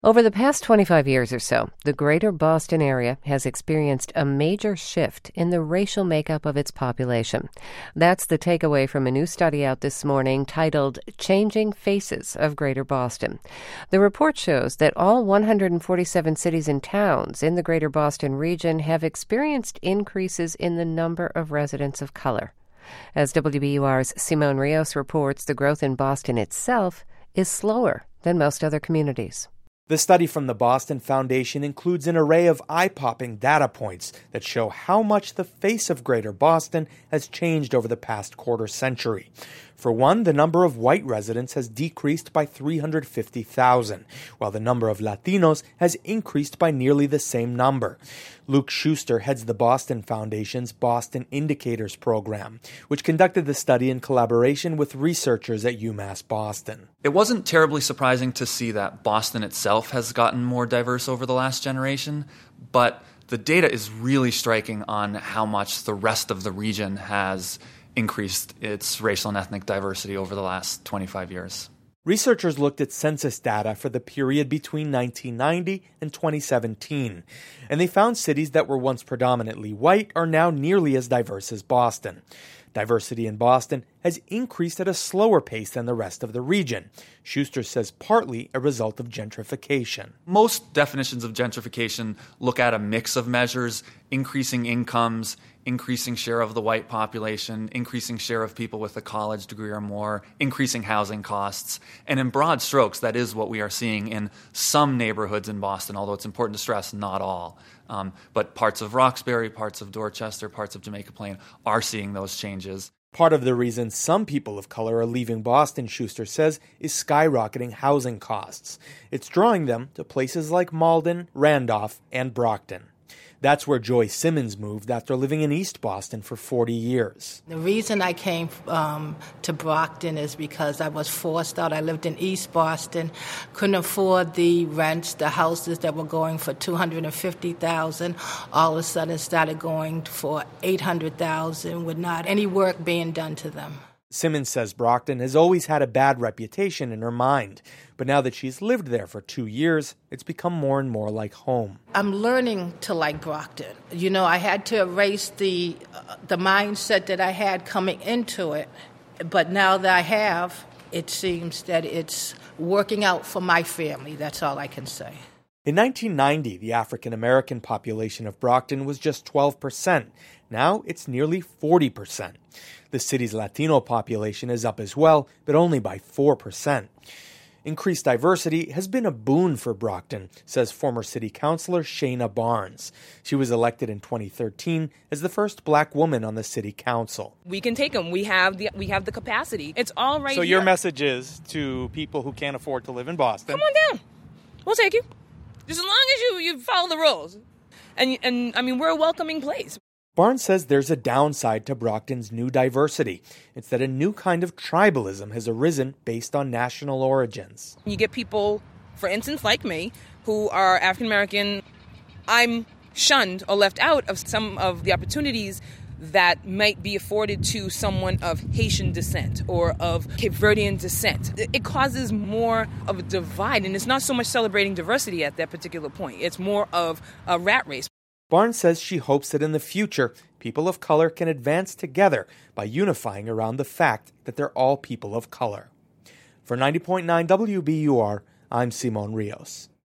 Over the past 25 years or so, the greater Boston area has experienced a major shift in the racial makeup of its population. That's the takeaway from a new study out this morning titled Changing Faces of Greater Boston. The report shows that all 147 cities and towns in the greater Boston region have experienced increases in the number of residents of color. As WBUR's Simone Rios reports, the growth in Boston itself is slower than most other communities. The study from the Boston Foundation includes an array of eye-popping data points that show how much the face of Greater Boston has changed over the past quarter century. For one, the number of white residents has decreased by 350,000, while the number of Latinos has increased by nearly the same number. Luke Schuster heads the Boston Foundation's Boston Indicators program, which conducted the study in collaboration with researchers at UMass Boston. It wasn't terribly surprising to see that Boston itself has gotten more diverse over the last generation, but the data is really striking on how much the rest of the region has increased its racial and ethnic diversity over the last 25 years. Researchers looked at census data for the period between 1990 and 2017, and they found cities that were once predominantly white are now nearly as diverse as Boston. Diversity in Boston has increased at a slower pace than the rest of the region. Schuster says partly a result of gentrification. Most definitions of gentrification look at a mix of measures: increasing incomes, increasing share of the white population, increasing share of people with a college degree or more, increasing housing costs. And in broad strokes, that is what we are seeing in some neighborhoods in Boston, although it's important to stress not all. But parts of Roxbury, parts of Dorchester, parts of Jamaica Plain are seeing those changes. Part of the reason some people of color are leaving Boston, Schuster says, is skyrocketing housing costs. It's drawing them to places like Malden, Randolph, and Brockton. That's where Joy Simmons moved after living in East Boston for 40 years. The reason I came to Brockton is because I was forced out. I lived in East Boston, couldn't afford the rents, the houses that were going for $250,000. All of a sudden started going for $800,000 with not any work being done to them. Simmons says Brockton has always had a bad reputation in her mind, but now that she's lived there for 2 years, it's become more and more like home. I'm learning to like Brockton. You know, I had to erase the mindset that I had coming into it, but now that I have, it seems that it's working out for my family. That's all I can say. In 1990, the African-American population of Brockton was just 12%. Now it's nearly 40%. The city's Latino population is up as well, but only by 4%. Increased diversity has been a boon for Brockton, says former city councilor Shayna Barnes. She was elected in 2013 as the first black woman on the city council. We can take them. We have the capacity. It's all right So here. your message is to people who can't afford to live in Boston. Come on down. We'll take you. Just as long as you follow the rules. And I mean, we're a welcoming place. Barnes says there's a downside to Brockton's new diversity. It's that a new kind of tribalism has arisen based on national origins. You get people, for instance, like me, who are African American. I'm shunned or left out of some of the opportunities that might be afforded to someone of Haitian descent or of Cape Verdean descent. It causes more of a divide, and it's not so much celebrating diversity at that particular point. It's more of a rat race. Barnes says she hopes that in the future, people of color can advance together by unifying around the fact that they're all people of color. For 90.9 WBUR, I'm Simone Rios.